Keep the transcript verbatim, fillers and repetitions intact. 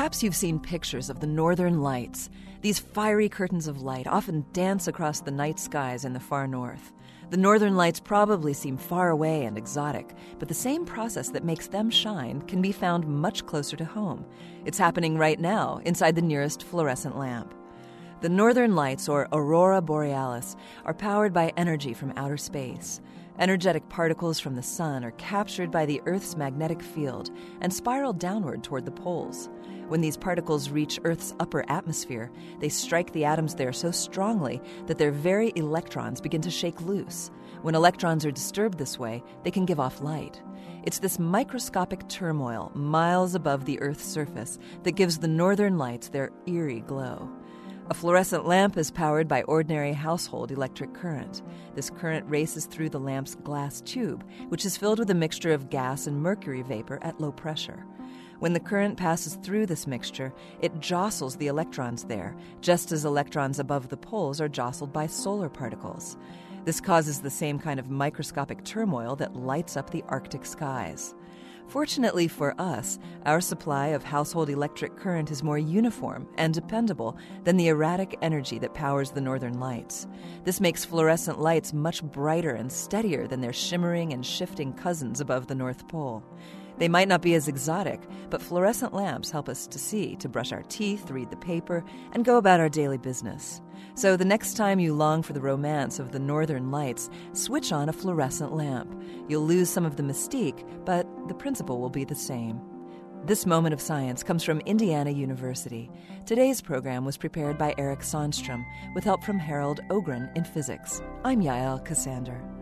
Perhaps you've seen pictures of the northern lights. These fiery curtains of light often dance across the night skies in the far north. The northern lights probably seem far away and exotic, but the same process that makes them shine can be found much closer to home. It's happening right now inside the nearest fluorescent lamp. The northern lights, or aurora borealis, are powered by energy from outer space. Energetic particles from the sun are captured by the Earth's magnetic field and spiral downward toward the poles. When these particles reach Earth's upper atmosphere, they strike the atoms there so strongly that their very electrons begin to shake loose. When electrons are disturbed this way, they can give off light. It's this microscopic turmoil miles above the Earth's surface that gives the northern lights their eerie glow. A fluorescent lamp is powered by ordinary household electric current. This current races through the lamp's glass tube, which is filled with a mixture of gas and mercury vapor at low pressure. When the current passes through this mixture, it jostles the electrons there, just as electrons above the poles are jostled by solar particles. This causes the same kind of microscopic turmoil that lights up the Arctic skies. Fortunately for us, our supply of household electric current is more uniform and dependable than the erratic energy that powers the northern lights. This makes fluorescent lights much brighter and steadier than their shimmering and shifting cousins above the North Pole. They might not be as exotic, but fluorescent lamps help us to see, to brush our teeth, read the paper, and go about our daily business. So the next time you long for the romance of the northern lights, switch on a fluorescent lamp. You'll lose some of the mystique, but the principle will be the same. This Moment of Science comes from Indiana University. Today's program was prepared by Eric Sonstrom with help from Harold Ogren in physics. I'm Yael Cassander.